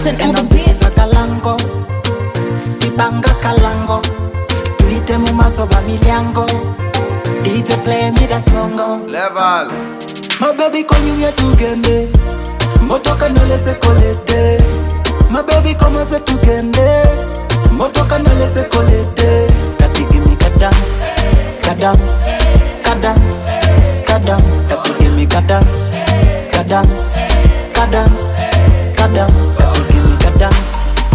Martin on the This beat. is a kalango, sibanga kalango. Tuite mumaso ba milyango. DJ play me the songo. Level. My baby come you tugende. Motoka no lese kolete. My baby come se tugende. Motoka no lese kolete. Kati give me ka dance, ka dance, ka dance, ka dance. Kati give me ka dance, ka dance, ka dance, ka dance. Kati give me ka dance.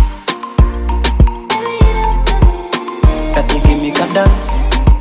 Kati give me ka dance.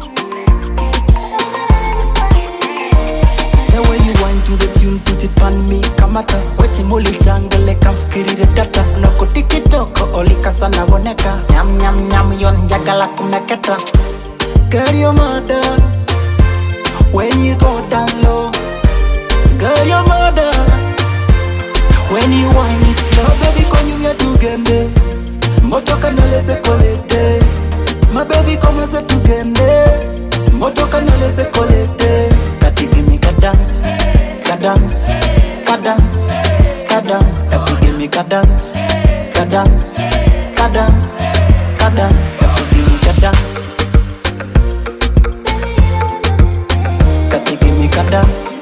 The way you wind to the tune, put it on me. Kamata, wechi muli jungle, kamfikiri the data. Noko tikitoko, olika sana boneka. Nyam nyam nyam yon jagala kumeketa. Girl, your mother, when you go down low. Girl, your mother, when you wind it slow. Baby, come you here tugende. Motoka no lese kolete. My baby, come se tugende. Motoka no lese kolete. Kati give me ka dance, ka dance, ka dance, ka dance. Kati give me ka dance, ka dance, ka dance, ka dance. Kati give me ka dance. Kati give me ka dance.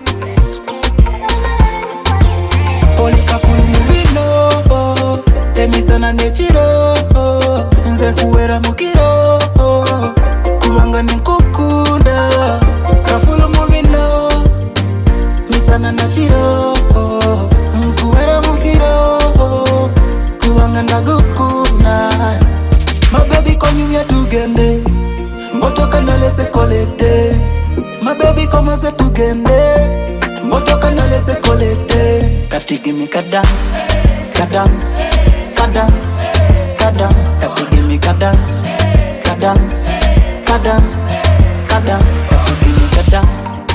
Oli ka fulu mubino, emisana nechiro, nze kuwera mukiro, kubanga ninkukunda. Kafulu mubino, misana nachiro, nkuwera mukiro, kubanga ndagukunda. My baby come you here tugende, motoka no lese kolete. My baby come se tugende, motoka no lese kolete. Kati give me ka dance, ka dance, ka dance, ka dance. Kati give me ka dance, ka dance, ka dance, ka dance. Kati give me ka dance.